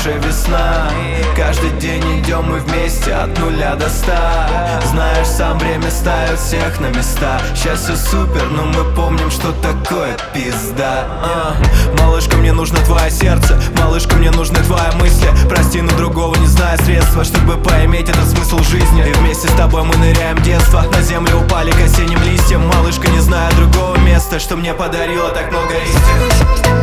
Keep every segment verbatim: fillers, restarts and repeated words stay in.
душе весна. Каждый день идем мы вместе от нуля до ста. Знаешь, сам время ставит всех на места. Сейчас все супер, но мы помним, что такое пизда. а. Малышка, мне нужно твое сердце. Малышка, мне нужны твои мысли. Прости, но другого не знаю средства, чтобы поиметь этот смысл жизни. И вместе с тобой мы ныряем в детство. На землю упали к осенним листьям. Малышка, не знаю другого места, что мне подарило так много истин.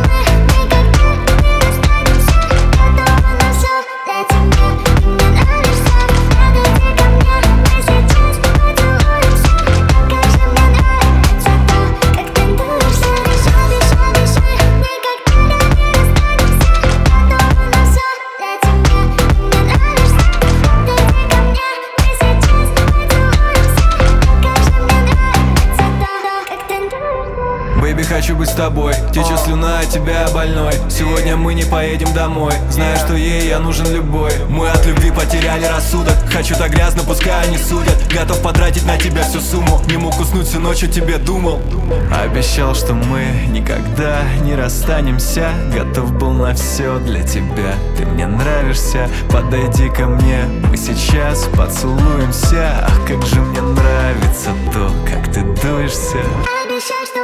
Бэйби, хочу быть с тобой. Течет слюна от тебя больной. Сегодня мы не поедем домой. Знаю, что ей я нужен любой. Мы от любви потеряли рассудок. Хочу так грязно, пускай они судят. Готов потратить на тебя всю сумму. Не мог уснуть всю ночь, о тебе думал. Обещал, что мы никогда не расстанемся. Готов был на все для тебя. Ты мне нравишься, подойди ко мне. Мы сейчас поцелуемся. Ах, как же мне нравится то, как ты дуешься. Обещай, что